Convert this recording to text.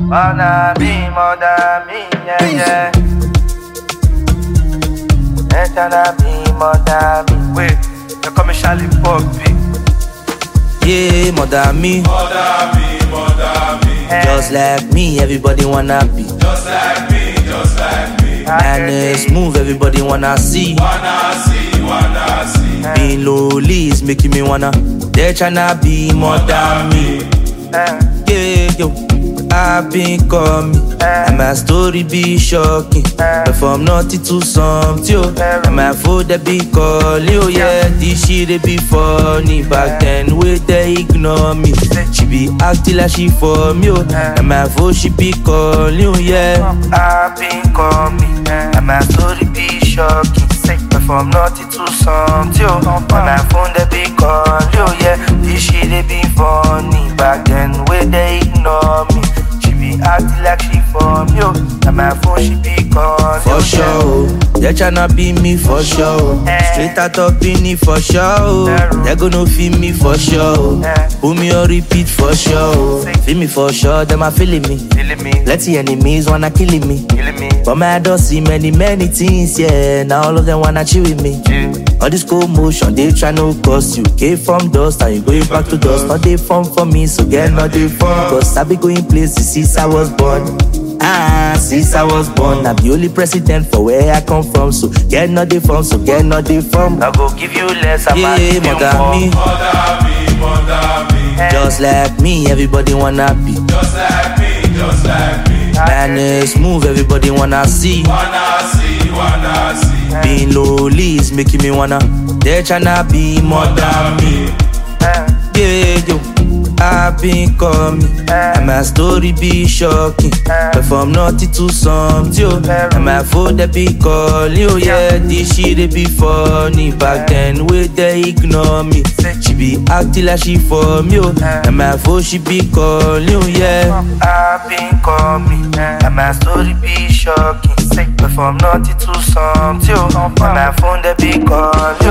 Wanna be more than me, yeah, yeah. They tryna be more than me. Wait, you call me Charlie Poppy. Yeah, more than me. More than me, more than me. Just like me, everybody wanna be. Just like me, just like me. Madness move, everybody wanna see. Wanna see, wanna see. Being lowly is making me wanna. They tryna be more than me. Yeah, yo, I've been coming, and my story be shocking. But from nothing to something, yo, and my food they be calling, oh yeah, this shit they be funny. Back then, wait they ignore me. She be acting like she for me, oh, and my voice she be calling, oh yeah. I've been coming, and my story be shocking. But from nothing to something, yo, and my phone they be calling, oh yeah, this shit they be funny. Back then, wait they ignore me. Acting like she for me, and my phone she be calling. For sure, they tryna be me for sure. Straight out of Beanie for sure. They gonna feel me for sure. Put me on repeat for sure. Feel me for sure, them a feeling me. Plenty enemies wanna killing me. But my don't see many things, yeah. Now all of them wanna chill with me. All this cold motion, they tryna cost you. Came from dust, and you going back to dust. Not they fun for me, so get not they fun. Cause I be going places since I was born. Since I was born, I'm the only president for where I come from. So get not they from, so get not they from. I go give you less, I'm yeah, more than me. More than me, more than me. Just like me, everybody wanna be. Just like me, just like me. Madness move, everybody wanna see. Wanna see, wanna see. Being lowly is making me wanna. They tryna be more than me. Yeah, yo, I've been coming, and my story be shocking. But from nothing to something, yo, and my phone they be calling, oh yeah, this shit they be funny. Back then, wait they ignore me. She be acting like she for me, oh, and my phone she be calling, oh yeah. I've been coming, and my story be shocking. But from nothing to something, yo, and my phone they be calling.